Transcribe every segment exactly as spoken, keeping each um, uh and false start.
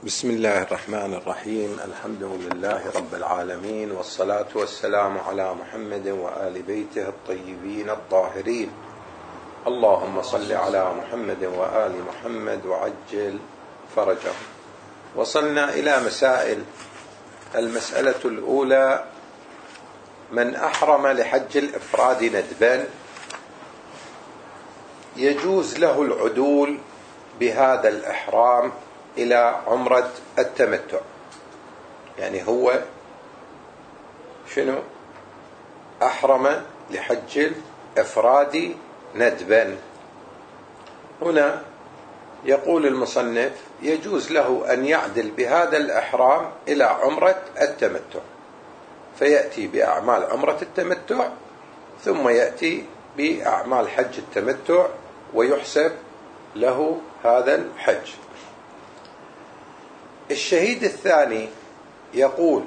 بسم الله الرحمن الرحيم. الحمد لله رب العالمين، والصلاة والسلام على محمد وآل بيته الطيبين الطاهرين. اللهم صل على محمد وآل محمد وعجل فرجهم. وصلنا إلى مسائل. المسألة الأولى: من أحرم لحج الإفراد ندبا يجوز له العدول بهذا الإحرام إلى عمرة التمتع. يعني هو شنو؟ أحرم لحج الإفراد ندبا. هنا يقول المصنف: يجوز له أن يعدل بهذا الإحرام إلى عمرة التمتع، فيأتي بأعمال عمرة التمتع ثم يأتي بأعمال حج التمتع ويحسب له هذا الحج. الشهيد الثاني يقول: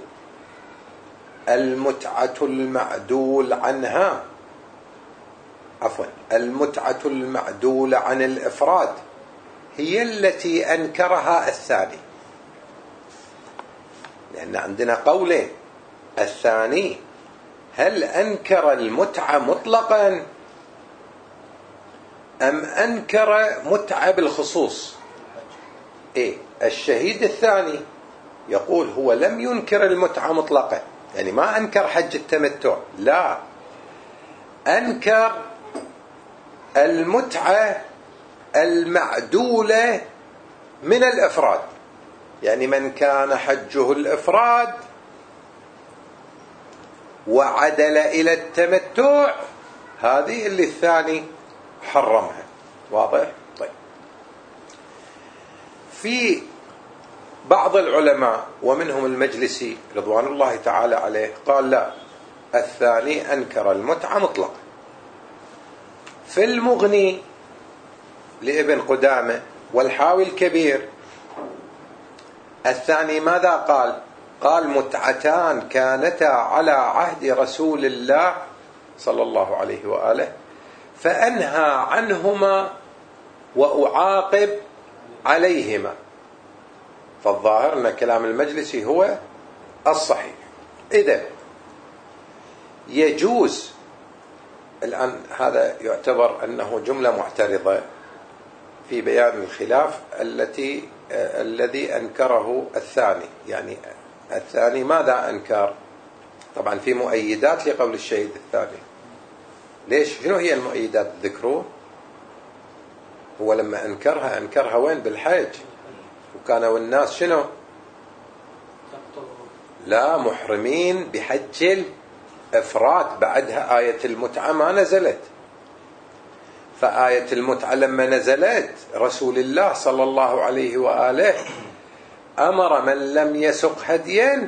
المتعة المعدول عنها عفوا المتعة المعدولة عن الإفراد هي التي أنكرها الثاني. لأن عندنا قولين: الثاني هل أنكر المتعة مطلقا أم أنكر متعة بالخصوص؟ إيه؟ الشهيد الثاني يقول هو لم ينكر المتعة مطلقا، يعني ما أنكر حج التمتع، لا، أنكر المتعة المعدولة من الإفراد. يعني من كان حجه الإفراد وعدل إلى التمتع، هذه اللي الثاني حرمها. واضح؟ طيب. في بعض العلماء ومنهم المجلسي رضوان الله تعالى عليه قال: لا، الثاني أنكر المتعة مطلقا. في المغني لابن قدامة والحاوي الكبير الثاني ماذا قال؟ قال: متعتان كانتا على عهد رسول الله صلى الله عليه وآله فأنهى عنهما وأعاقب عليهما. فالظاهر أن كلام المجلسي هو الصحيح. إذن يجوز الآن، هذا يعتبر أنه جملة معترضة في بيان الخلاف التي آه الذي أنكره الثاني. يعني الثاني ماذا أنكر؟ طبعا في مؤيدات لقول الشهيد الثاني. ليش؟ شنو هي المؤيدات؟ ذكروه. هو لما أنكرها أنكرها وين؟ بالحج. وكانوا الناس شنو؟ لا، محرمين بحج الإفراد. بعدها آية المتعة ما نزلت. فآية المتعة لما نزلت رسول الله صلى الله عليه وآله أمر من لم يسق هديا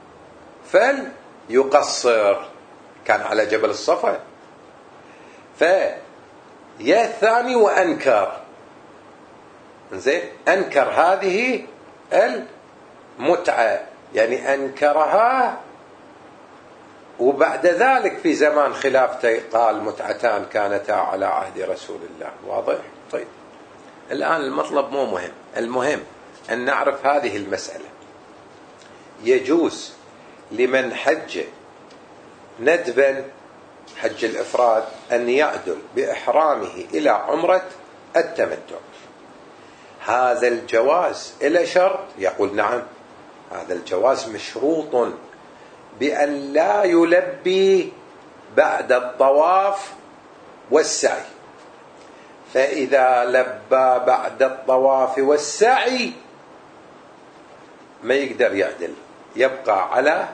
فليقصر. كان على جبل الصفا. فيا الثاني وأنكر، زين، أنكر هذه المتعة، يعني أنكرها. وبعد ذلك في زمان خلافته قال: متعتان كانتا على عهد رسول الله. واضح؟ طيب. الآن المطلب مو مهم، المهم أن نعرف هذه المسألة. يجوز لمن حج ندبا حج الإفراد أن يعدل بإحرامه إلى عمرة التمتع. هذا الجواز إلى شرط؟ يقول: نعم، هذا الجواز مشروط بأن لا يلبي بعد الطواف والسعي. فإذا لبى بعد الطواف والسعي ما يقدر يعدل، يبقى على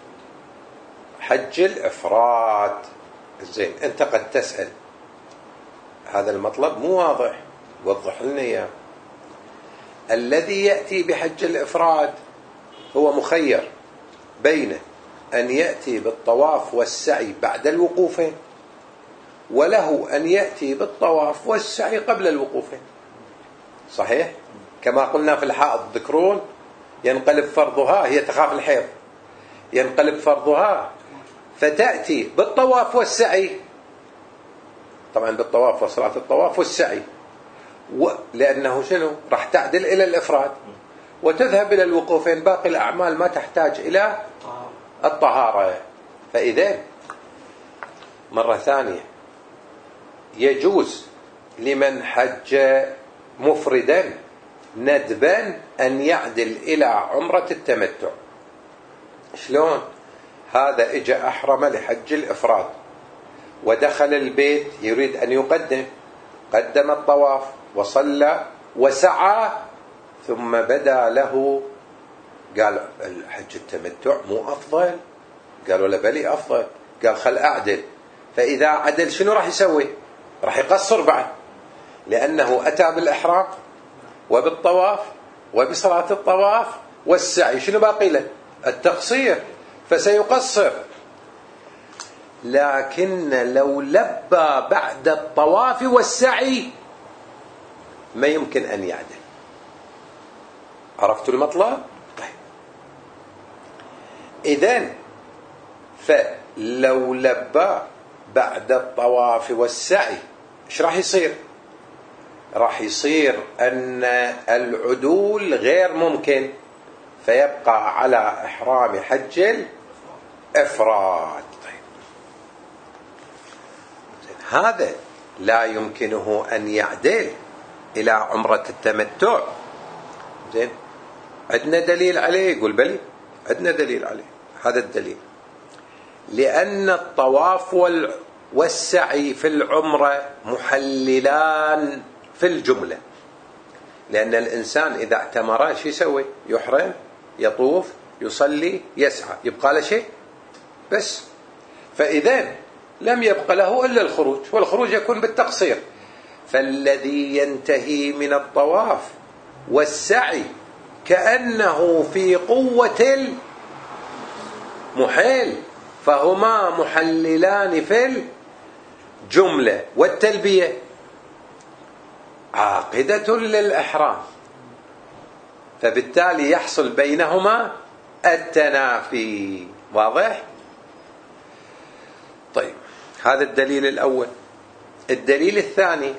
حج الإفراد. زين، أنت قد تسأل هذا المطلب مو واضح، وضح لنا إياه. الذي يأتي بحج الإفراد هو مخير بين أن يأتي بالطواف والسعي بعد الوقوفين، وله أن يأتي بالطواف والسعي قبل الوقوفين. صحيح؟ كما قلنا في الحائض، ذكرون، ينقلب فرضها، هي تخاف الحيض، ينقلب فرضها فتأتي بالطواف والسعي. طبعا بالطواف وصلاة الطواف والسعي، لأنه شنو؟ راح تعدل إلى الإفراد. وتذهب إلى الوقوفين، باقي الأعمال ما تحتاج إلى الطهارة. فإذا مرة ثانية يجوز لمن حج مفردا ندبا أن يعدل إلى عمرة التمتع. شلون؟ هذا إجا أحرم لحج الإفراد ودخل البيت يريد أن يقدم، قدم الطواف وصلى وسعى، ثم بدا له قال الحج التمتع مو أفضل؟ قالوا له بلي أفضل. قال خل أعدل. فإذا عدل شنو راح يسوي؟ راح يقصر بعد، لأنه أتى بالإحرام وبالطواف وبصلاة الطواف والسعي، شنو باقي له؟ التقصير، فسيقصر. لكن لو لبى بعد الطواف والسعي ما يمكن أن يعدل. عرفتوا المطلب؟ طيب إذن فلو لبى بعد الطواف والسعي ايش راح يصير؟ راح يصير أن العدول غير ممكن، فيبقى على إحرام حج الإفراد. طيب هذا لا يمكنه أن يعدل إلى عمرة التمتع. زين، عندنا دليل عليه؟ يقول بلي عندنا دليل عليه. هذا الدليل لأن الطواف والسعي في العمرة محللان في الجملة، لأن الإنسان إذا اعتمر شو يسوي؟ يحرم، يطوف، يصلي، يسعى، يبقى له شيء بس. فإذا لم يبقى له إلا الخروج، والخروج يكون بالتقصير. فالذي ينتهي من الطواف والسعي كأنه في قوة المحل، فهما محللان في الجملة. والتلبية عاقدة للإحرام، فبالتالي يحصل بينهما التنافي. واضح؟ طيب هذا الدليل الأول. الدليل الثاني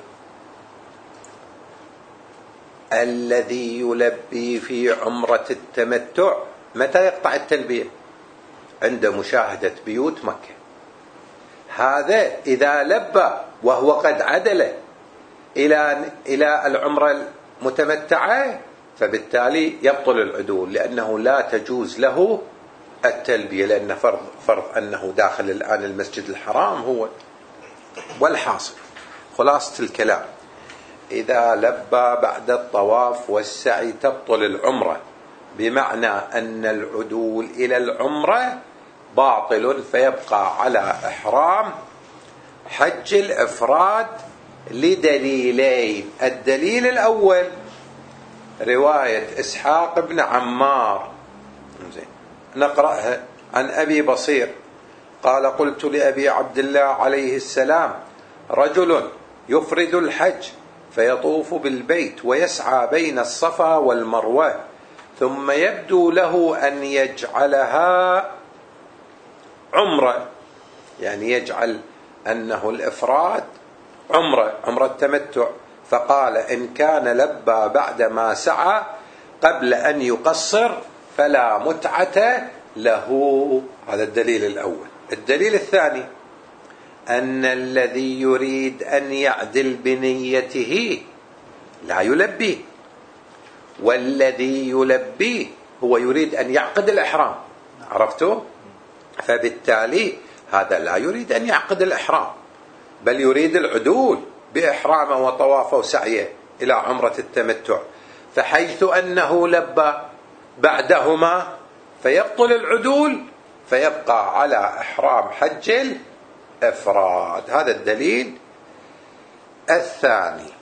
الذي يلبي في عمرة التمتع متى يقطع التلبية؟ عند مشاهدة بيوت مكة. هذا إذا لبى وهو قد عدل إلى إلى العمرة المتمتعة فبالتالي يبطل العدول، لأنه لا تجوز له التلبية، لأن فرض فرض أنه داخل الآن المسجد الحرام هو. والحاصل خلاصة الكلام إذا لبى بعد الطواف والسعي تبطل العمرة، بمعنى أن العدول إلى العمرة باطل، فيبقى على إحرام حج الإفراد لدليلين. الدليل الأول رواية إسحاق بن عمار، نقرأها عن أبي بصير قال قلت لأبي عبد الله عليه السلام رجل يفرد الحج فيطوف بالبيت ويسعى بين الصفا والمروة ثم يبدو له أن يجعلها عمرة، يعني يجعل أنه الإفراد عمرة عمرة التمتع، فقال إن كان لبى بعدما سعى قبل أن يقصر فلا متعة له. هذا الدليل الأول. الدليل الثاني أن الذي يريد أن يعدل بنيته لا يلبي، والذي يلبي هو يريد أن يعقد الإحرام. عرفتوا؟ فبالتالي هذا لا يريد أن يعقد الإحرام، بل يريد العدول بإحرامه وطوافه وسعيه إلى عمرة التمتع. فحيث أنه لبى بعدهما فيبطل العدول، فيبقى على إحرام حج الإفراد. هذا الدليل الثاني.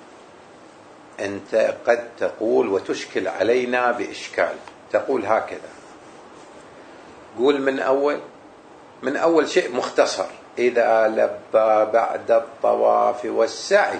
أنت قد تقول وتشكل علينا بإشكال، تقول هكذا، قول من أول من أول شيء مختصر إذا لبى بعد الطواف والسعي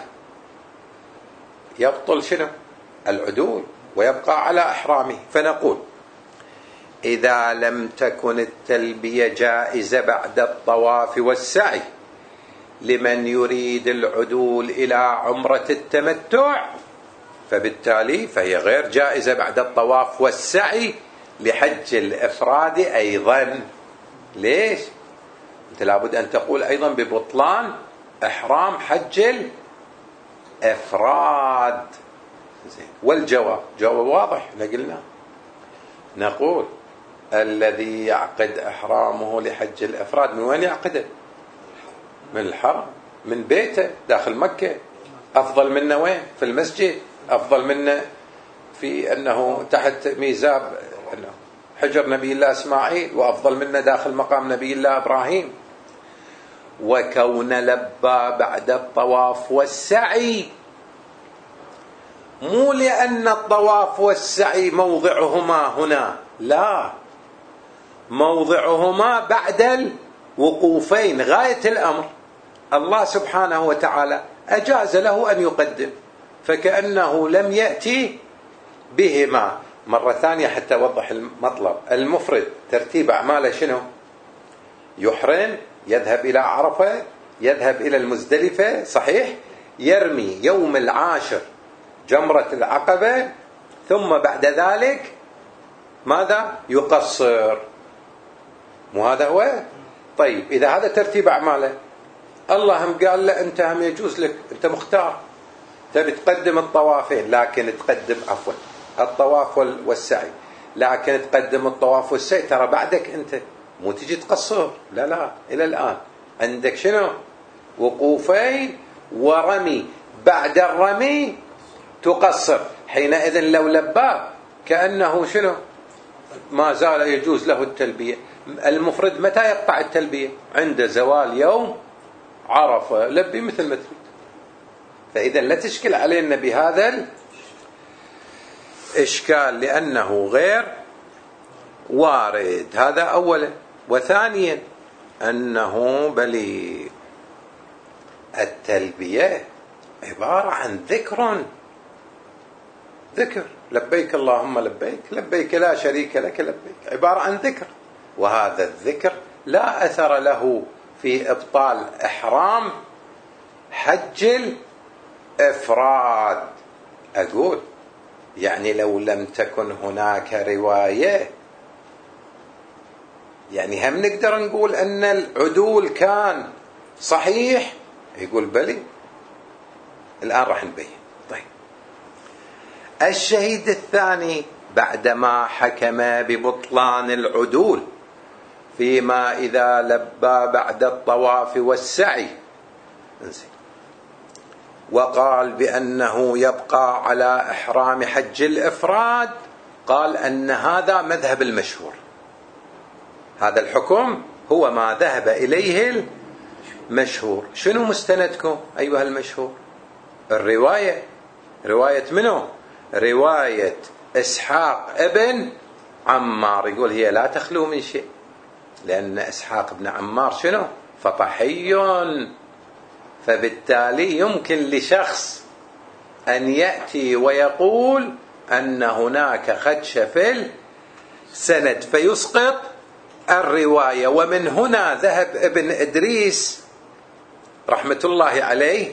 يبطل شنو؟ العدول ويبقى على إحرامه. فنقول إذا لم تكن التلبية جائزة بعد الطواف والسعي لمن يريد العدول إلى عمرة التمتع فبالتالي فهي غير جائزة بعد الطواف والسعي لحج الإفراد أيضا. ليش؟ أنت لابد أن تقول أيضا ببطلان إحرام حج الإفراد. والجواب جواب واضح، قلنا نقول الذي يعقد إحرامه لحج الإفراد من وين يعقده؟ من الحرم، من بيته داخل مكة. أفضل منا وين؟ في المسجد. أفضل منا في أنه تحت ميزاب حجر نبي الله إسماعيل، وأفضل منا داخل مقام نبي الله إبراهيم. وكون لبى بعد الطواف والسعي مو لأن الطواف والسعي موضعهما هنا، لا، موضعهما بعد الوقوفين. غاية الأمر الله سبحانه وتعالى أجاز له أن يقدم، فكأنه لم يأتي بهما. مرة ثانية حتى أوضح المطلب، المفرد ترتيب أعماله شنو؟ يحرم، يذهب إلى عرفة، يذهب إلى المزدلفة، صحيح، يرمي يوم العاشر جمرة العقبة، ثم بعد ذلك ماذا؟ يقصر. مو هذا هو؟ طيب إذا هذا ترتيب أعماله، الله هم قال له أنت هم يجوز لك، أنت مختار، تبي تقدم الطوافين، لكن تقدم عفوا الطواف والسعي، لكن تقدم الطواف والسعي ترى بعدك أنت، مو تجي تقصر، لا لا، إلى الآن عندك شنو؟ وقوفين ورمي، بعد الرمي تقصر. حينئذ لو لبى كأنه شنو؟ ما زال يجوز له التلبية. المفرد متى يقطع التلبية؟ عند زوال يوم عرفة، لبي مثل ما تريد. فإذا لا تشكل علينا بهذا الإشكال لأنه غير وارد. هذا أولا. وثانيا أنه بلي التلبية عبارة عن ذكر، ذكر لبيك اللهم لبيك، لبيك لا شريك لك لبيك، عبارة عن ذكر، وهذا الذكر لا أثر له في إبطال إحرام حج الإفراد. أقول يعني لو لم تكن هناك رواية، يعني هم نقدر نقول أن العدول كان صحيح، يقول بلي. الآن راح نبين. طيب الشهيد الثاني بعدما حكم ببطلان العدول فيما إذا لبى بعد الطواف والسعي وقال بأنه يبقى على إحرام حج الإفراد، قال أن هذا مذهب المشهور، هذا الحكم هو ما ذهب إليه المشهور. شنو مستندكم أيها المشهور؟ الرواية، رواية منه؟ رواية إسحاق ابن عمار. يقول هي لا تخلو من شيء، لأن إسحاق بن عمار شنو؟ فطحي، فبالتالي يمكن لشخص أن يأتي ويقول أن هناك خدش في السند فيسقط الرواية. ومن هنا ذهب ابن إدريس رحمة الله عليه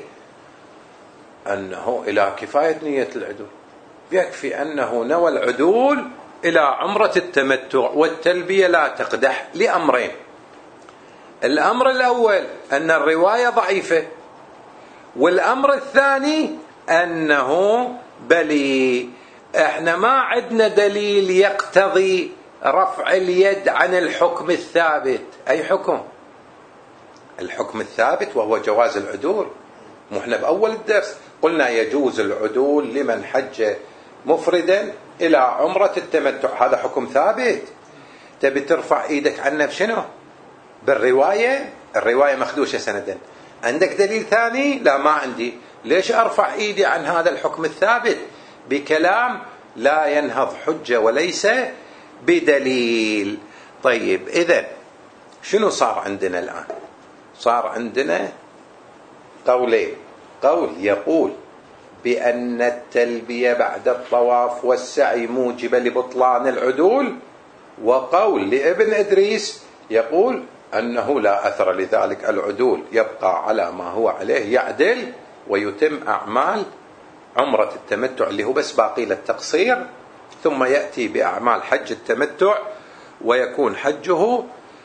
أنه إلى كفاية نية العدول، يكفي أنه نوى العدول إلى عمرة التمتع والتلبية لا تقدح، لأمرين. الأمر الأول أن الرواية ضعيفة، والأمر الثاني أنه بلي احنا ما عندنا دليل يقتضي رفع اليد عن الحكم الثابت. أي حكم؟ الحكم الثابت وهو جواز العدول. احنا بأول الدرس قلنا يجوز العدول لمن حج مفردا إلى عمرة التمتع، هذا حكم ثابت. تبي ترفع ايدك عنه بشنو؟ بالرواية؟ الرواية مخدوشة سندا. عندك دليل ثاني؟ لا ما عندي. ليش أرفع ايدي عن هذا الحكم الثابت بكلام لا ينهض حجة وليس بدليل؟ طيب إذن شنو صار عندنا الآن؟ صار عندنا قولين، قول يقول بأن التلبية بعد الطواف والسعي موجبة لبطلان العدول، وقول لابن إدريس يقول أنه لا أثر لذلك، العدول يبقى على ما هو عليه، يعدل ويتم أعمال عمرة التمتع اللي هو بس باقي له التقصير، ثم يأتي بأعمال حج التمتع ويكون حجه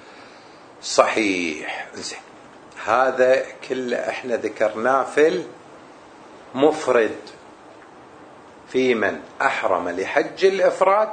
صحيح. زين، هذا كله احنا ذكرناه في المفرد، في من أحرم لحج الإفراد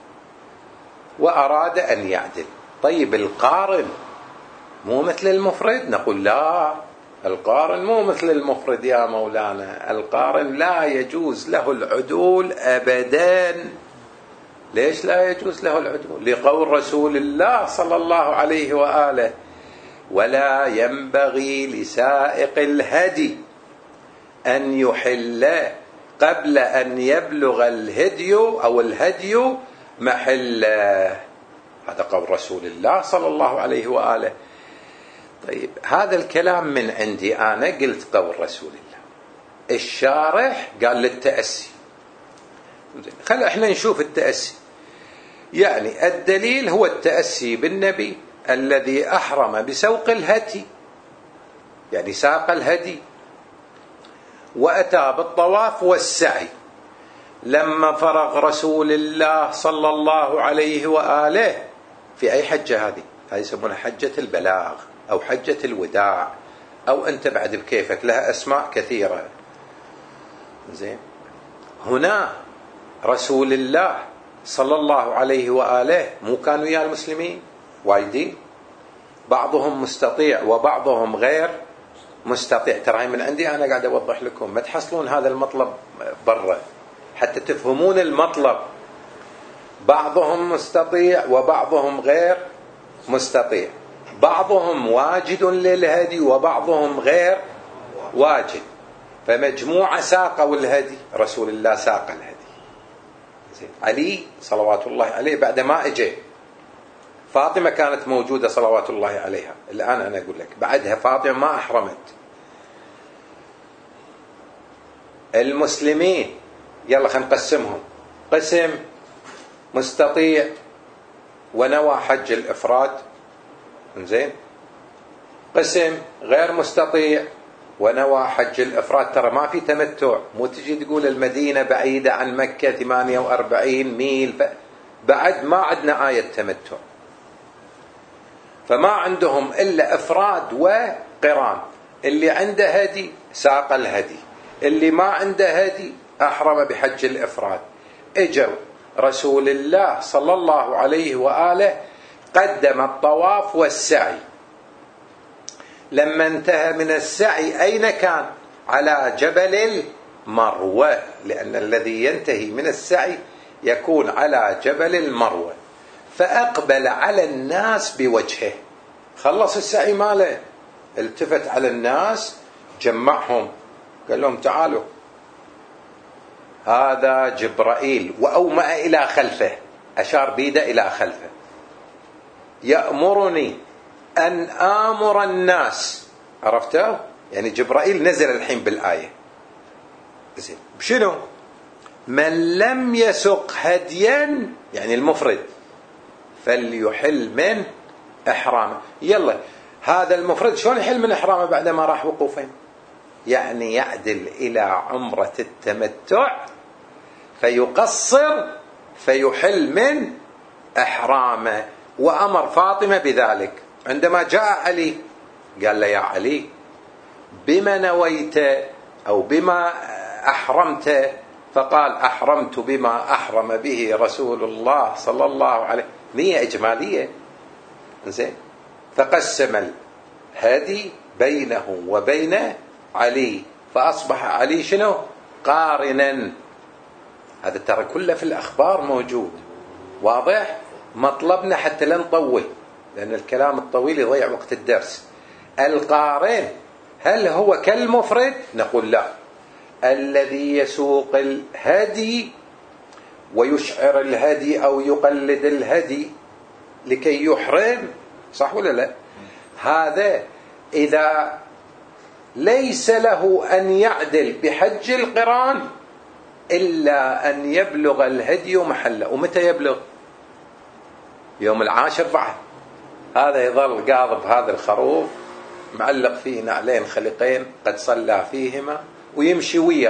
وأراد أن يعدل. طيب القارن مو مثل المفرد؟ نقول لا، القارن مو مثل المفرد يا مولانا، القارن لا يجوز له العدول أبدا. ليش لا يجوز له العدول؟ لقول رسول الله صلى الله عليه وآله: ولا ينبغي لسائق الهدي أن يحل قبل أن يبلغ الهدي أو الهدي محله. هذا قول رسول الله صلى الله عليه وآله. طيب هذا الكلام من عندي أنا، قلت قول رسول الله. الشارح قال للتأسي. خل احنا نشوف التأسي. يعني الدليل هو التأسي بالنبي الذي أحرم بسوق الهدي، يعني ساق الهدي، وأتى بالطواف والسعي. لما فرغ رسول الله صلى الله عليه وآله في أي حجة هذه؟ هذه يسمونها حجة البلاغ أو حجة الوداع، أو أنت بعد بكيفك، لها أسماء كثيرة. زين، هنا رسول الله صلى الله عليه وآله مو كانوا يا المسلمين وايدين، بعضهم مستطيع وبعضهم غير مستطيع. ترى هاي من عندي أنا قاعد أوضح لكم، ما تحصلون هذا المطلب برا حتى تفهمون المطلب. بعضهم مستطيع وبعضهم غير مستطيع، بعضهم واجد للهدي وبعضهم غير واجد، فمجموعة ساقوا الهدي. رسول الله ساق الهدي. علي صلوات الله عليه بعد ما اجى، فاطمة كانت موجودة صلوات الله عليها. الآن أنا أقول لك بعدها فاطمة ما أحرمت. المسلمين يلا خلينا نقسمهم: قسم مستطيع ونوى حج الإفراد، زين، قسم غير مستطيع ونوى حج الإفراد. ترى ما في تمتع، مو تجي تقول المدينة بعيدة عن مكة ثمانية وأربعين ميل، بعد ما عندنا آية تمتع، فما عندهم إلا إفراد وقران. اللي عنده هدي ساق الهدي، اللي ما عنده هدي أحرم بحج الإفراد. اجوا رسول الله صلى الله عليه وآله قدم الطواف والسعي. لما انتهى من السعي أين كان؟ على جبل المروة، لأن الذي ينتهي من السعي يكون على جبل المروة. فأقبل على الناس بوجهه، خلص السعي ماله، التفت على الناس، جمعهم، قال لهم: تعالوا، هذا جبرائيل. وأومأ إلى خلفه، أشار بيده إلى خلفه، يأمرني أن آمر الناس. عرفته؟ يعني جبرائيل نزل الحين بالآية. زين، بشنو؟ من لم يسق هديا، يعني المفرد، فليحل من إحرامه. يلا، هذا المفرد شلون يحل من إحرامه بعد ما راح وقوفين؟ يعني يعدل إلى عمرة التمتع فيقصر فيحل من إحرامه. وأمر فاطمة بذلك. عندما جاء علي قال له: يا علي، بما نويت أو بما أحرمت؟ فقال: أحرمت بما أحرم به رسول الله صلى الله عليه وسلم. نية إجمالية. زين، فقسم الهدي بينه وبين علي، فأصبح علي شنو؟ قارنا. هذا ترى كله في الأخبار موجود، واضح؟ مطلبنا حتى لا نطول، لأن الكلام الطويل يضيع وقت الدرس. القارن هل هو كالمفرد؟ نقول لا. الذي يسوق الهدي ويشعر الهدي أو يقلد الهدي لكي يحرم، صح ولا لا؟ هذا إذا ليس له أن يعدل بحج القران إلا أن يبلغ الهدي محله. ومتى يبلغ؟ يوم العاشر بعد. هذا يظل قاضب هذا الخروف، معلق فيه نعلين خلقين قد صلى فيهما، ويمشي وياه.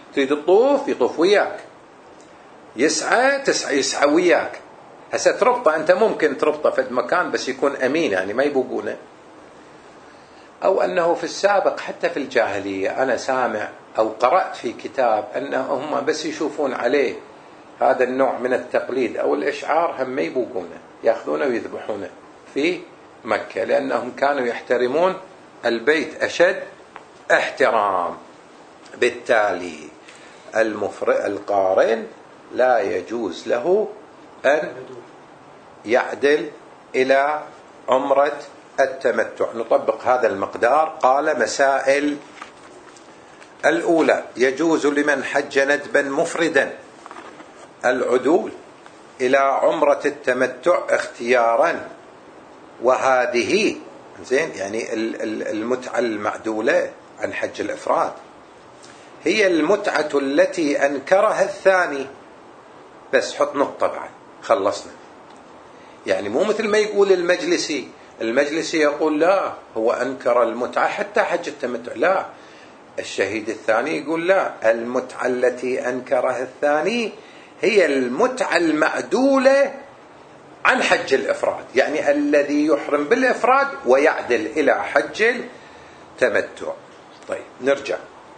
تريد تطوف يطوف وياك، يسعى تسعى يسعى وياك. هسه تربطه أنت ممكن تربطه في المكان بس يكون أمين، يعني ما يبوقونه. أو أنه في السابق حتى في الجاهلية أنا سامع أو قرأت في كتاب أنهم بس يشوفون عليه هذا النوع من التقليد أو الإشعار هم ما يبوقونه، يأخذونه ويذبحونه في مكة، لأنهم كانوا يحترمون البيت أشد احترام. بالتالي المفرد القارن لا يجوز له أن يعدل إلى عمرة التمتع. نطبق هذا المقدار. قال: مسائل الأولى: يجوز لمن حج ندبا مفردا العدول إلى عمرة التمتع اختيارا، وهذه زين يعني المتعة المعدولة عن حج الإفراد هي المتعة التي أنكرها الثاني. بس حط نقطة بعد خلصنا. يعني مو مثل ما يقول المجلسي. المجلسي يقول لا، هو أنكر المتعة حتى حج التمتع. لا، الشهيد الثاني يقول لا، المتعة التي أنكرها الثاني هي المتعة المعدولة عن حج الإفراد، يعني الذي يحرم بالإفراد ويعدل إلى حج التمتع. طيب نرجع.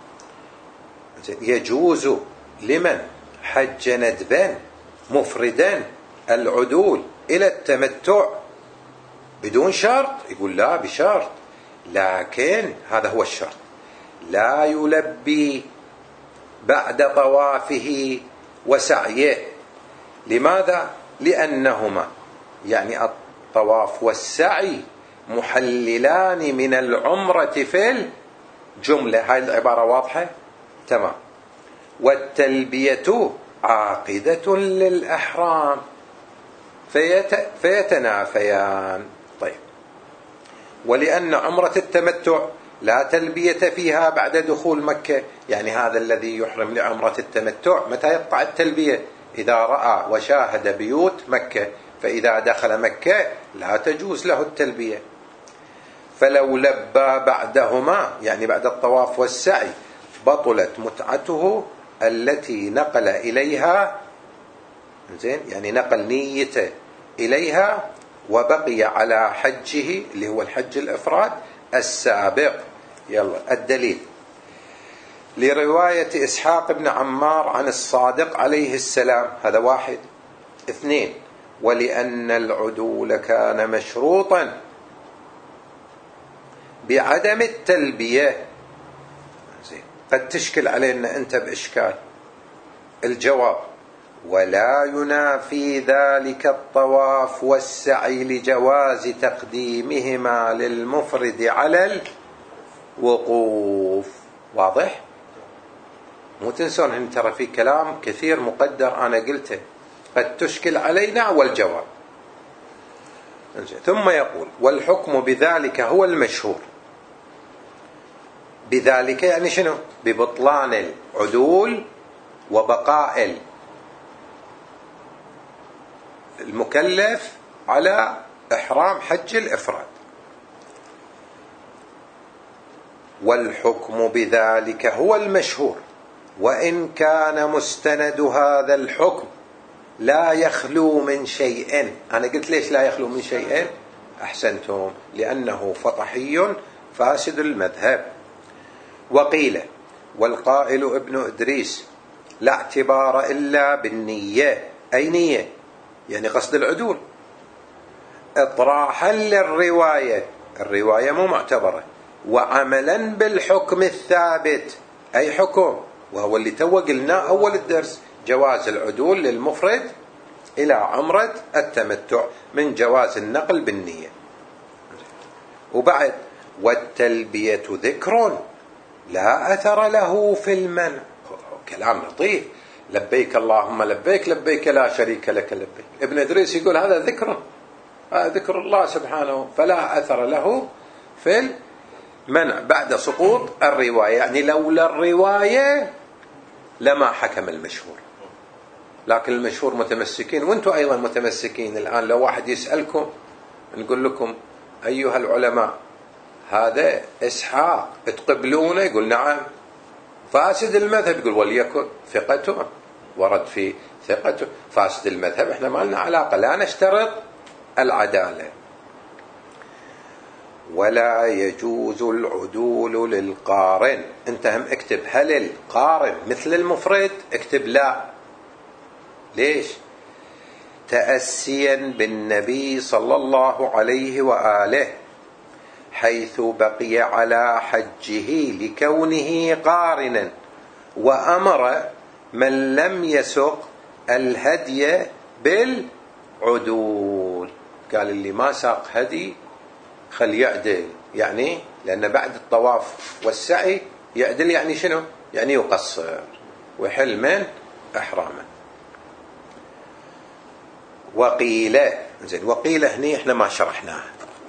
يجوز لمن حج ندبا مفردا العدول إلى التمتع بدون شرط. يقول لا، بشرط، لكن هذا هو الشرط: لا يلبي بعد طوافه وسعيه. لماذا؟ لأنهما يعني الطواف والسعي محللان من العمرة في الجملة. هاي العبارة واضحة؟ تمام. والتلبية عاقدة للأحرام فيت... فيتنافيان. طيب، ولأن عمرة التمتع لا تلبية فيها بعد دخول مكة، يعني هذا الذي يحرم لعمرة التمتع متى يقطع التلبية؟ إذا رأى وشاهد بيوت مكة، فإذا دخل مكة لا تجوز له التلبية. فلو لبى بعدهما يعني بعد الطواف والسعي بطلت متعته التي نقل إليها، زين يعني نقل نيته إليها، وبقي على حجه اللي هو الحج الإفراد السابق. يلا الدليل: لرواية إسحاق بن عمار عن الصادق عليه السلام. هذا واحد. اثنين: ولأن العدول كان مشروطا بعدم التلبية. زين، قد تشكل علينا أنت بإشكال. الجواب: ولا ينافي ذلك الطواف والسعي لجواز تقديمهما للمفرد على الوقوف. واضح؟ مو تنسون ان ترى في كلام كثير مقدر انا قلته قد تشكل علينا. والجواب: ثم يقول: والحكم بذلك هو المشهور. بذلك يعني شنو؟ ببطلان العدول وبقاء المكلف على إحرام حج الإفراد. والحكم بذلك هو المشهور، وإن كان مستند هذا الحكم لا يخلو من شيء. أنا قلت ليش لا يخلو من شيء؟ أحسنتم، لأنه فطحي فاسد المذهب. وقيل: والقائل ابن إدريس لا اعتبار إلا بالنية. أي نية؟ يعني قصد العدول. إطراحا للرواية، الرواية مو معتبرة. وعملا بالحكم الثابت. أي حكم؟ وهو اللي تو قلناه أول الدرس: جواز العدول للمفرد إلى عمرة التمتع من جواز النقل بالنية. وبعد: والتلبية ذكر لا أثر له في المنع. كلام لطيف: لبيك اللهم لبيك، لبيك لا شريك لك لبيك. ابن إدريس يقول هذا ذكر، هذا ذكر الله سبحانه، فلا أثر له في المنع بعد سقوط الرواية. يعني لولا الرواية لما حكم المشهور، لكن المشهور متمسكين، وانتم أيضا متمسكين. الآن لو واحد يسألكم نقول لكم أيها العلماء هذا إسحاق تقبلونه؟ يقول نعم. فاسد المذهب يقول وليكن ثقته، ورد في ثقته. فاسد المذهب احنا ما لنا علاقة، لا نشترط العدالة. ولا يجوز العدول للقارن. انت هم اكتب هل القارن مثل المفرد، اكتب لا. ليش؟ تأسيا بالنبي صلى الله عليه وآله حيث بقي على حجه لكونه قارنا، وأمر من لم يسق الهدي بالعدول. قال اللي ما ساق هدي خل يعدل، يعني لأن بعد الطواف والسعي يعدل، يعني شنو؟ يعني يقصر ويحل من إحرامه. وقيل، زين وقيل هني احنا ما شرحناها.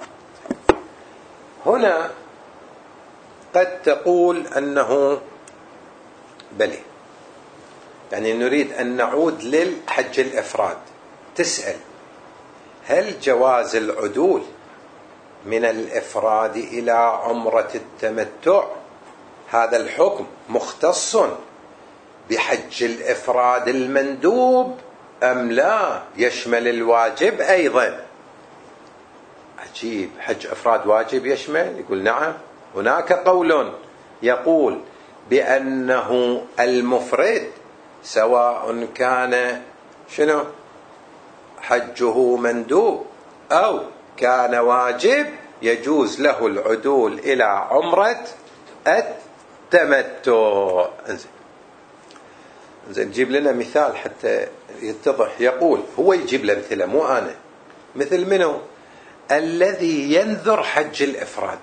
هنا قد تقول أنه بلي، يعني نريد أن نعود للحج الإفراد. تسأل هل جواز العدول من الإفراد إلى عمرة التمتع هذا الحكم مختص بحج الإفراد المندوب أم لا يشمل الواجب أيضا؟ عجيب، حج إفراد واجب يشمل؟ يقول نعم. هناك قول يقول بأنه المفرد سواء كان شنو حجه مندوب أو كان واجب يجوز له العدول إلى عمرة التمتع. انزين انزين جيب لنا مثال حتى يتضح. يقول هو يجيب له مثله مو أنا. مثل منه؟ الذي ينذر حج الإفراد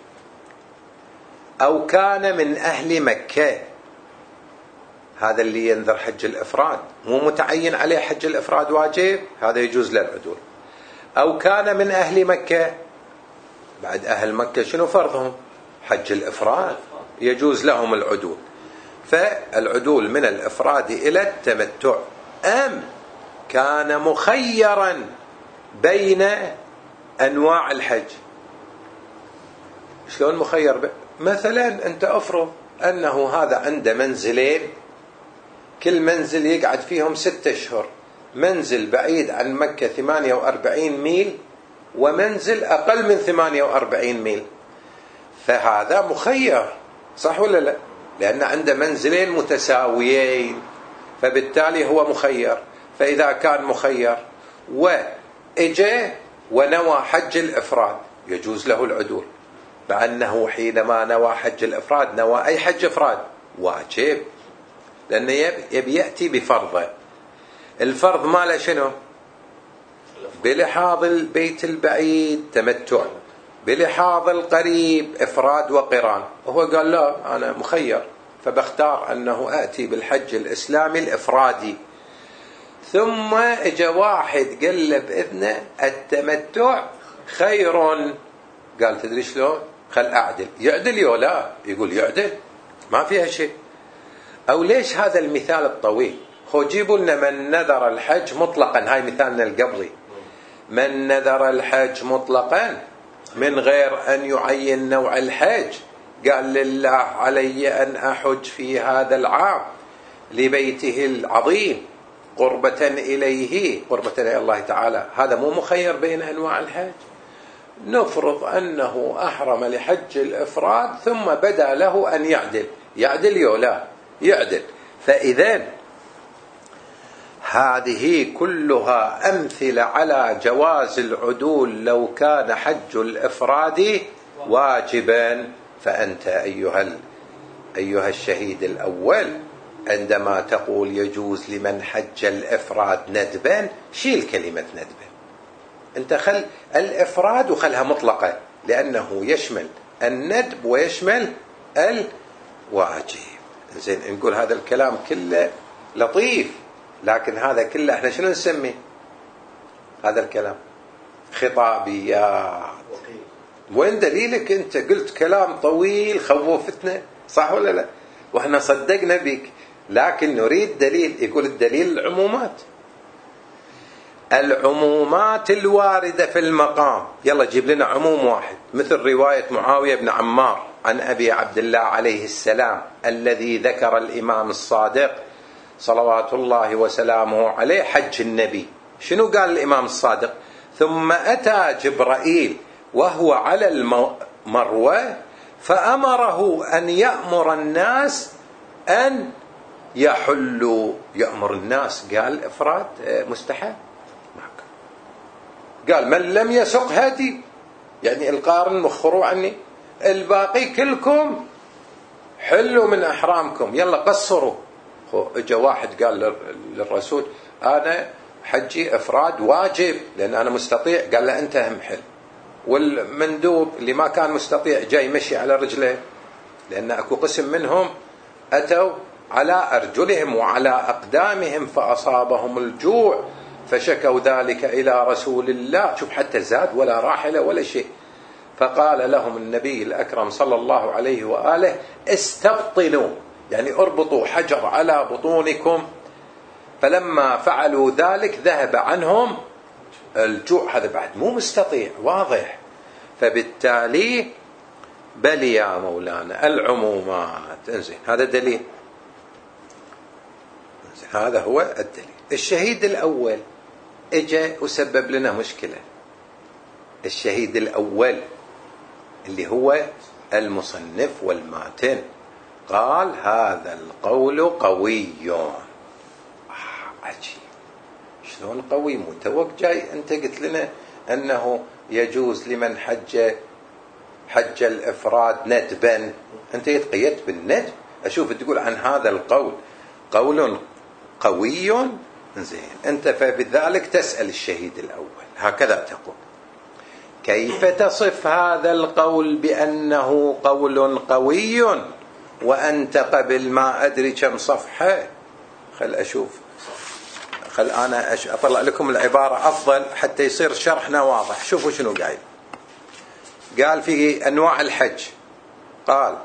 أو كان من أهل مكة. هذا اللي ينذر حج الإفراد مو متعين عليه حج الإفراد واجب، هذا يجوز له العدول. أو كان من أهل مكة، بعد أهل مكة شنو فرضهم؟ حج الإفراد، يجوز لهم العدول. فالعدول من الإفراد إلى التمتع. أم كان مخيرا بين أنواع الحج. شلون مخير؟ ب... مثلا أنت أفرض أنه هذا عنده منزلين، كل منزل يقعد فيهم ستة أشهر، منزل بعيد عن مكة ثمانية وأربعين ميل ومنزل أقل من ثمانية وأربعين ميل. فهذا مخير، صح ولا لا؟ لأن عنده منزلين متساويين، فبالتالي هو مخير. فإذا كان مخير وإجى ونوى حج الإفراد يجوز له العدول، مع أنه حينما نوى حج الإفراد نوى أي حج إفراد واجب، لأنه يبي يأتي بفرضه. الفرض ماله شنو؟ بلحاظ البيت البعيد تمتع، بلحاظ القريب إفراد وقران. وهو قال لا أنا مخير، فبختار أنه أتي بالحج الإسلامي الإفرادي. ثم اجى واحد قال له بإذنه التمتع خير، قال تدري شلون؟ خل أعدل. يعدل يو لا؟ يقول يعدل، ما فيها شيء. أو ليش هذا المثال الطويل؟ خو جيبوا لنا من نذر الحج مطلقا، هاي مثالنا القبلي، من نذر الحج مطلقا من غير أن يعين نوع الحج، قال لله علي أن أحج في هذا العام لبيته العظيم قربة إليه، قربة إلى الله تعالى. هذا مو مخير بين أنواع الحج. نفرض أنه أحرم لحج الإفراد ثم بدا له أن يعدل، يعدل يو لا؟ يعدل. فإذن هذه كلها أمثلة على جواز العدول لو كان حج الإفراد واجبا. فأنت أيها أيها الشهيد الأول عندما تقول يجوز لمن حج الإفراد ندبا، شيل كلمة ندبا، أنت خل الإفراد وخلها مطلقة، لأنه يشمل الندب ويشمل الواجب. زين نقول هذا الكلام كله لطيف، لكن هذا كله احنا شنو نسميه؟ هذا الكلام خطابيات. وين دليلك؟ انت قلت كلام طويل خوفتنا، صح ولا لا؟ واحنا صدقنا بك، لكن نريد دليل. يقول الدليل العمومات، العمومات الواردة في المقام. يلا جيب لنا عموم واحد، مثل رواية معاوية بن عمار عن أبي عبد الله عليه السلام الذي ذكر الإمام الصادق صلوات الله وسلامه عليه حج النبي. شنو قال الإمام الصادق؟ ثم أتى جبرائيل وهو على المروة فأمره أن يأمر الناس أن يحلوا. يأمر الناس، قال إفراد مستحب، قال من لم يسق هدي، يعني القارن مخروا عني، الباقي كلكم حلوا من أحرامكم، يلا قصروا. اجا واحد قال للرسول أنا حجي إفراد واجب لأن أنا مستطيع، قال له أنت هم حل. والمندوب اللي ما كان مستطيع جاي مشي على رجله، لأن أكو قسم منهم أتوا على أرجلهم وعلى أقدامهم فأصابهم الجوع فشكوا ذلك إلى رسول الله. شوف حتى زاد ولا راحلة ولا شيء. فقال لهم النبي الأكرم صلى الله عليه وآله استبطنوا، يعني اربطوا حجر على بطونكم. فلما فعلوا ذلك ذهب عنهم الجوع. هذا بعد مو مستطيع، واضح. فبالتالي بل يا مولانا العمومات. انزين هذا دليل، هذا هو الدليل. الشهيد الأول اجى وسبب لنا مشكلة. الشهيد الأول اللي هو المصنف والماتن قال هذا القول قوي. عجيب، شلون قوي؟ مو توك جاي انت قلت لنا انه يجوز لمن حج حج الافراد ندبا، انت يتقيدت بالندب. اشوف تقول عن هذا القول قول قوي. زين انت فبذلك تسأل الشهيد الأول هكذا تقول كيف تصف هذا القول بأنه قول قوي وأنت قبل ما أدري كم صفحة؟ خل أشوف، خل أنا أطلع لكم العبارة أفضل حتى يصير شرحنا واضح. شوفوا شنو قايل. قال في أنواع الحج، قال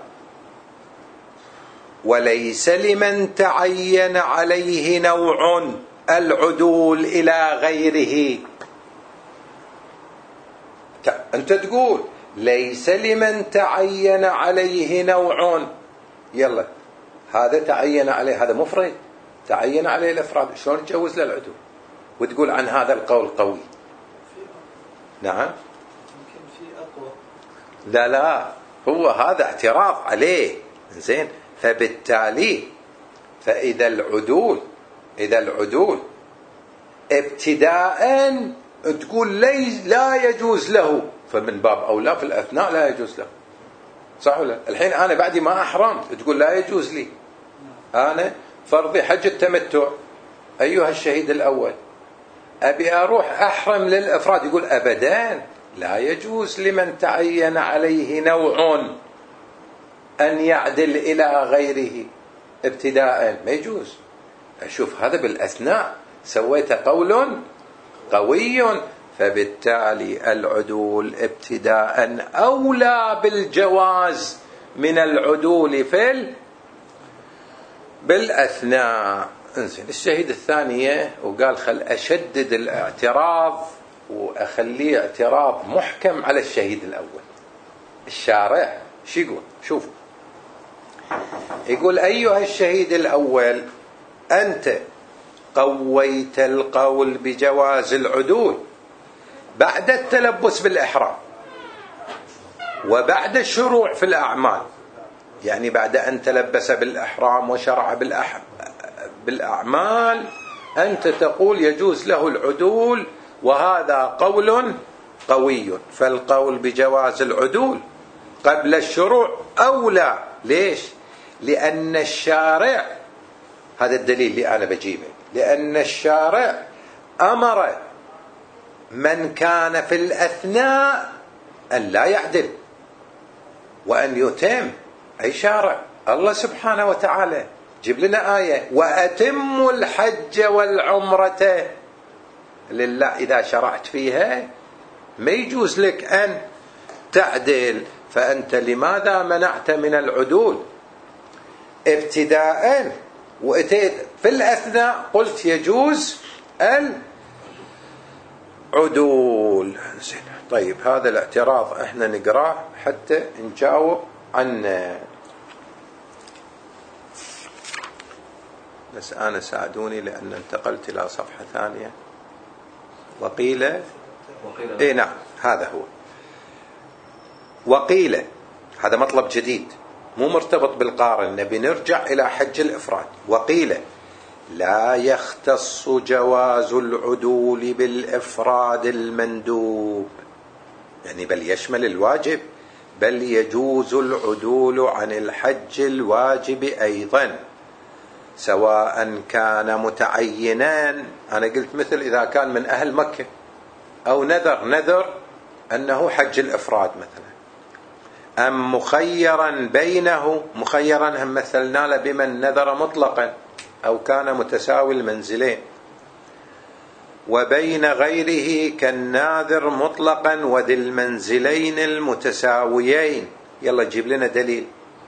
وليس لمن تعين عليه نوع العدول إلى غيره. أنت تقول ليس لمن تعين عليه نوع، يلا هذا تعين عليه، هذا مفرد تعين عليه الإفراد، شلون تجوز له العدول وتقول عن هذا القول قوي؟ نعم يمكن في أقوى. لا لا، هو هذا اعتراض عليه. زين فبالتالي فإذا العدول إذا العدول ابتداء تقول لي لا يجوز له، فمن باب أولى في الأثناء لا يجوز له، صح ولا؟ الحين أنا بعد ما أحرمت تقول لا يجوز لي، أنا فرضي حج التمتع أيها الشهيد الأول أبي أروح أحرم للإفراد، يقول أبدا لا يجوز لمن تعين عليه نوع أن يعدل إلى غيره ابتداء، ما يجوز. أشوف هذا بالأثناء سويت قول قوي، فبالتالي العدول ابتداء أولى بالجواز من العدول في بالأثناء. انزين الشهيد الثانية وقال خل أشدد الاعتراض وأخليه اعتراض محكم على الشهيد الأول. الشارع شو يقول؟ شوفوا يقول أيها الشهيد الأول أنت قويت القول بجواز العدول بعد التلبس بالإحرام وبعد الشروع في الأعمال، يعني بعد أن تلبس بالإحرام وشرع بالأعمال أنت تقول يجوز له العدول، وهذا قول قوي. فالقول بجواز العدول قبل الشروع أولى. ليش؟ لأن الشارع، هذا الدليل اللي أنا بجيبه، لأن الشارع أمر من كان في الأثناء أن لا يعدل وأن يتم. أي شارع؟ الله سبحانه وتعالى. جيب لنا آية وأتموا الحج والعمرة لله. إذا شرعت فيها ما يجوز لك أن تعدل، فأنت لماذا منعت من العدول ابتداء وأتيت في الأثناء قلت يجوز العدول؟ طيب هذا الاعتراض احنا نقراه حتى نجاوب عن بس أنا ساعدوني لأن انتقلت إلى صفحة ثانية. وقيل إيه نعم هذا هو. وقيل هذا مطلب جديد مو مرتبط بالقارن، نبي نرجع إلى حج الإفراد. وقيل لا يختص جواز العدول بالإفراد المندوب، يعني بل يشمل الواجب، بل يجوز العدول عن الحج الواجب أيضا سواء كان متعينا. أنا قلت مثل إذا كان من أهل مكة أو نذر نذر أنه حج الإفراد مثلا، أم مخيرا بينه، مخيرا هم مثلنا له بمن نذر مطلقا أو كان متساوي المنزلين، وبين غيره كالناذر مطلقا وذي المنزلين المتساويين. يلا جيب لنا دليل.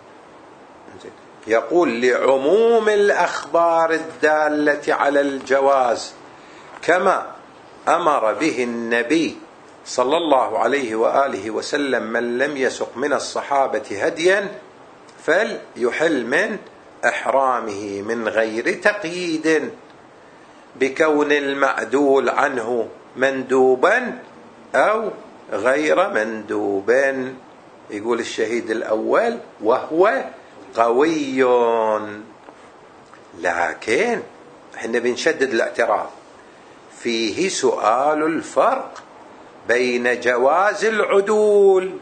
يقول لعموم الأخبار الدالة على الجواز كما أمر به النبي صلى الله عليه وآله وسلم من لم يسق من الصحابة هديا فليحل من إحرامه من غير تقييد بكون المعدول عنه مندوبا أو غير مندوب. يقول الشهيد الأول وهو قوي، لكن احنا بنشدد الاعتراض فيه سؤال الفرق بين جواز العدول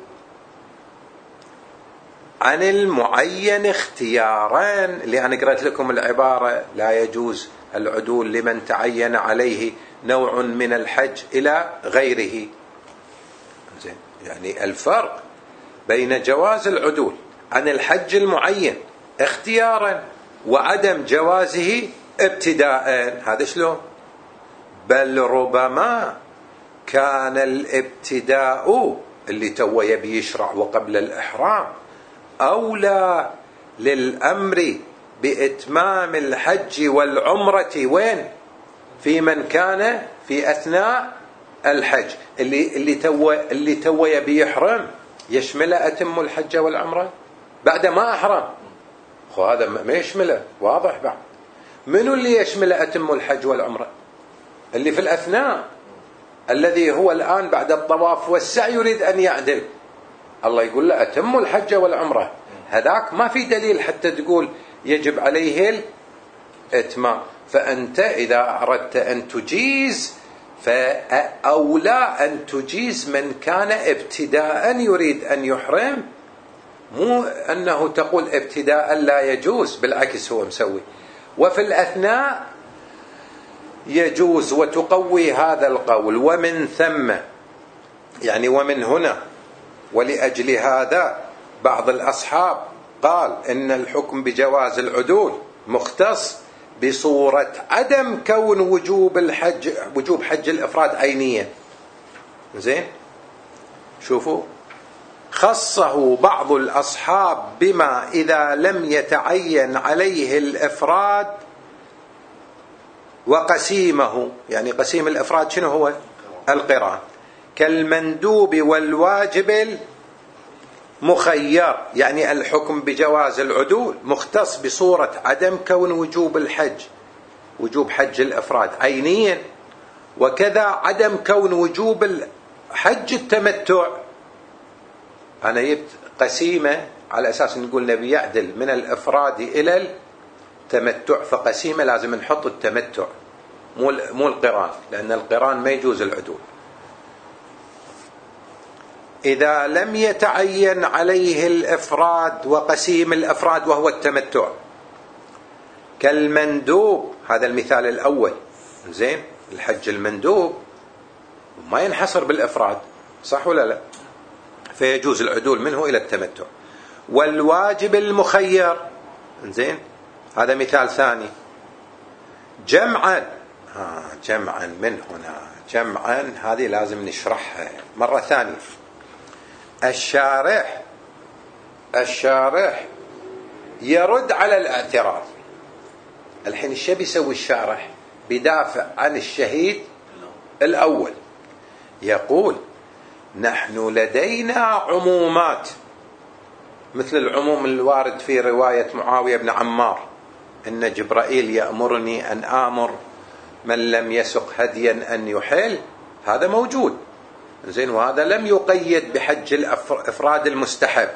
عن المعين اختيارا، اللي أنا قرأت لكم العبارة لا يجوز العدول لمن تعين عليه نوع من الحج إلى غيره. زين، يعني الفرق بين جواز العدول عن الحج المعين اختيارا وعدم جوازه ابتداء، هذا شلون؟ بل ربما كان الابتداء اللي تو يبي يشرع وقبل الإحرام أولى للأمر بإتمام الحج والعمرة وين؟ في من كان في أثناء الحج، اللي اللي تو اللي تو يبي يحرم يشمله أتم الحج والعمرة بعد ما أحرم. خو هذا ما يشمله، واضح بعد. منو اللي يشمله أتم الحج والعمرة؟ اللي في الأثناء، الذي هو الآن بعد الطواف والسعي يريد أن يعدل، الله يقول له أتم الحج والعمرة. هذاك ما في دليل حتى تقول يجب عليه الإتمام. فأنت إذا أردت أن تجيز فأولى أن تجيز من كان ابتداء يريد أن يحرم، مو أنه تقول ابتداء لا يجوز، بالعكس هو مسوي. وفي الأثناء يجوز، وتقوي هذا القول. ومن ثم يعني ومن هنا ولأجل هذا بعض الأصحاب قال إن الحكم بجواز العدول مختص بصورة عدم كون وجوب الحج وجوب حج الإفراد عينيا. زين، شوفوا، خصه بعض الأصحاب بما إذا لم يتعين عليه الإفراد وقسيمه، يعني قسيم الإفراد شنو هو؟ القران، كالمندوب والواجب المخير. يعني الحكم بجواز العدول مختص بصورة عدم كون وجوب الحج وجوب حج الإفراد عينيا، وكذا عدم كون وجوب الحج التمتع. أنا جبت قسيمة على أساس نقول نبي يعدل من الإفراد إلى التمتع، فقسيمة لازم نحط التمتع مو مو القران، لأن القران ما يجوز العدول. إذا لم يتعين عليه الإفراد وقسيم الإفراد وهو التمتع، كالمندوب، هذا المثال الأول. زين، الحج المندوب ما ينحصر بالإفراد، صح ولا لا؟ فيجوز العدول منه إلى التمتع. والواجب المخير، زين، هذا مثال ثاني. جمعا آه جمعا من هنا، جمعا هذه لازم نشرحها مرة ثانية. الشارح الشارح يرد على الاعتراض. الحين الشيء بيسوي الشارح بدافع عن الشهيد الأول، يقول نحن لدينا عمومات مثل العموم الوارد في رواية معاوية بن عمار إن جبرائيل يأمرني أن آمر من لم يسق هديا أن يحل، هذا موجود زين، وهذا لم يقيد بحج الإفراد المستحب.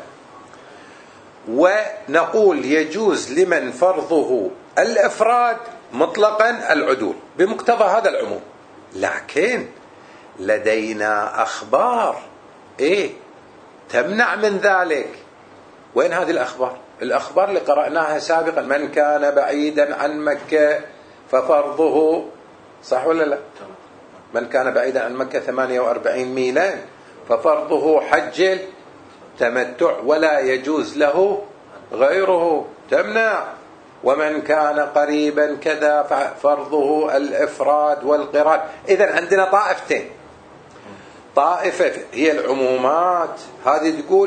ونقول يجوز لمن فرضه الإفراد مطلقا العدول بمقتضى هذا العموم، لكن لدينا أخبار إيه تمنع من ذلك. وين هذه الأخبار؟ الأخبار اللي قرأناها سابقا، من كان بعيدا عن مكة ففرضه، صح ولا لا؟ من كان بعيدا عن مكة ثمانية وأربعين ميلا ففرضه حج التمتع ولا يجوز له غيره، تمنع. ومن كان قريبا كذا ففرضه الإفراد والقران. إذن عندنا طائفتين، طائفة هي العمومات، هذه تقول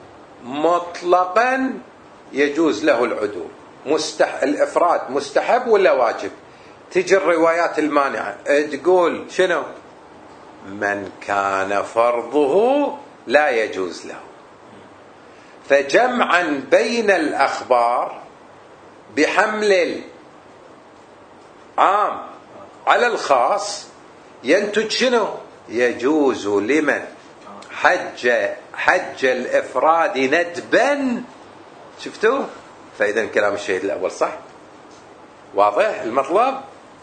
مطلقا يجوز له العدول، مستح... الإفراد مستحب ولا واجب. تجي الروايات المانعة تقول شنو؟ من كان فرضه لا يجوز له. فجمعا بين الأخبار بحمل العام على الخاص ينتج شنو؟ يجوز لمن حج حج الإفراد ندبا. شفتوا؟ فإذا كلام الشهيد الأول صح، واضح المطلب.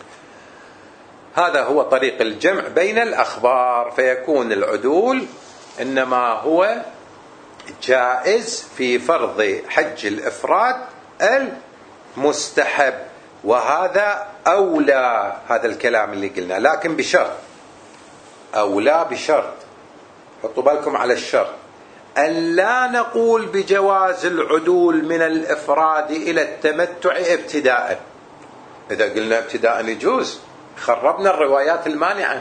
هذا هو طريق الجمع بين الأخبار، فيكون العدول إنما هو جائز في فرض حج الإفراد المستحب، وهذا أولى، هذا الكلام اللي قلنا، لكن بشرط، أولى بشرط، حطوا بالكم على الشرط، أن لا نقول بجواز العدول من الإفراد إلى التمتع ابتداء. إذا قلنا ابتداء يجوز خربنا الروايات المانعة.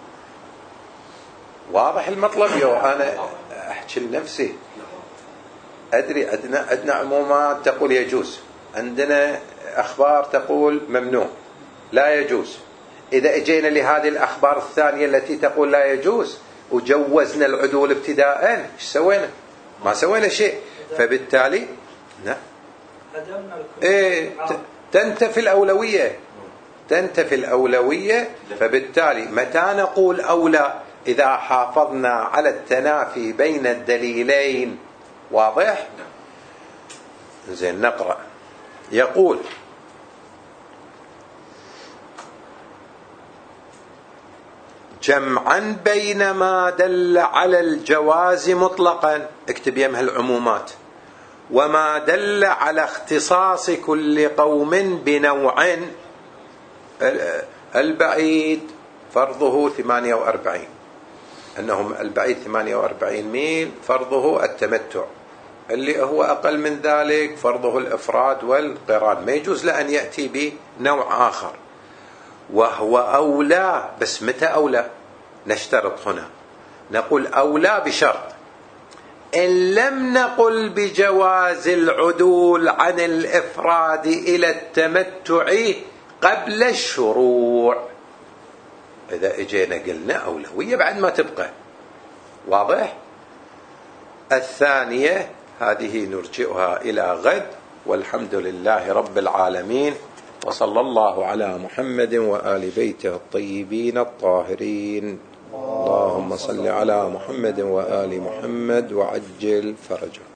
واضح المطلب؟ يو أنا أحكي لنفسي، أدري عندنا عندنا عمومات تقول يجوز، عندنا أخبار تقول ممنوع لا يجوز. إذا اجينا لهذه الأخبار الثانية التي تقول لا يجوز وجوزنا العدول ابتداء، ايش سوينا؟ ما سوينا شيء. فبالتالي لا إيه تنتفي الأولوية، تنتفي الأولوية. فبالتالي متى نقول أولى؟ إذا حافظنا على التنافي بين الدليلين. واضح؟ زين نقرأ. يقول جمعا بين ما دل على الجواز مطلقا، اكتب يمها العمومات، وما دل على اختصاص كل قوم بنوع. البعيد فرضه ثمانية وأربعين، أنهم البعيد ثمانية وأربعين ميل فرضه التمتع، اللي هو أقل من ذلك فرضه الإفراد والقران، ما يجوز لأن يأتي بنوع آخر. وهو أولى، بس متى أولى؟ نشترط هنا، نقول أولى بشرط إن لم نقل بجواز العدول عن الإفراد إلى التمتع قبل الشروع. إذا اجينا قلنا أولوية بعد ما تبقى. واضح؟ الثانية هذه نرجئها إلى غد، والحمد لله رب العالمين، وصلى الله على محمد وآل بيته الطيبين الطاهرين. اللهم صل على محمد وآل محمد وعجل فرجه.